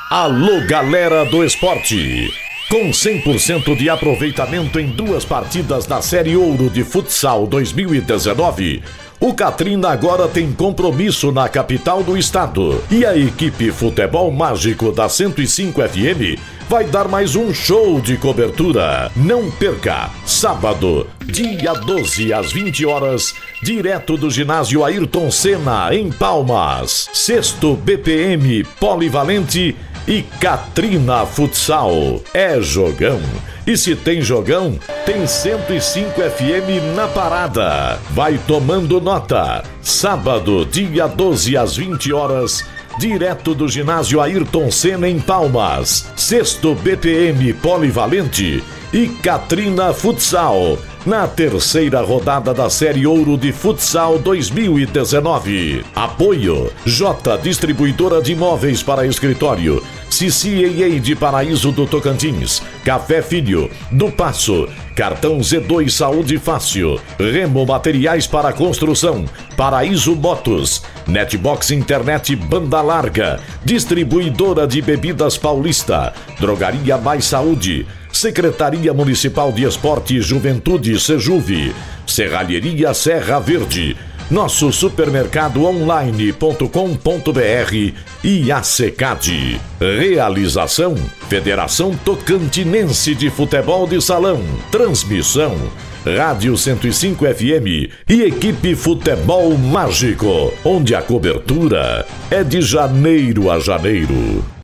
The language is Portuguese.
Alô, galera do esporte! Com 100% de aproveitamento em 2 partidas da Série Ouro de Futsal 2019, o Katrina agora tem compromisso na capital do estado. E a equipe Futebol Mágico da 105 FM vai dar mais um show de cobertura. Não perca! Sábado, dia 12 às 20 horas, direto do ginásio Ayrton Senna, em Palmas. 6º BPM Polivalente e Katrina Futsal. É jogão. E se tem jogão, tem 105 FM na parada. Vai tomando nota. Sábado, dia 12 às 20 horas, direto do ginásio Ayrton Senna, em Palmas. 6º BPM Polivalente e Katrina Futsal, na 3ª rodada da Série Ouro de Futsal 2019. Apoio: J Distribuidora de Imóveis para Escritório, CCAA de Paraíso do Tocantins, Café Filho do Passo, Cartão Z2 Saúde Fácil, Remo Materiais para Construção, Paraíso Motos, Netbox Internet Banda Larga, Distribuidora de Bebidas Paulista, Drogaria Mais Saúde, Secretaria Municipal de Esporte e Juventude Sejuve, Serralheria Serra Verde, nosso supermercado online.com.br e a Secad. Realização: Federação Tocantinense de Futebol de Salão. Transmissão: Rádio 105 FM e equipe Futebol Mágico, onde a cobertura é de janeiro a janeiro.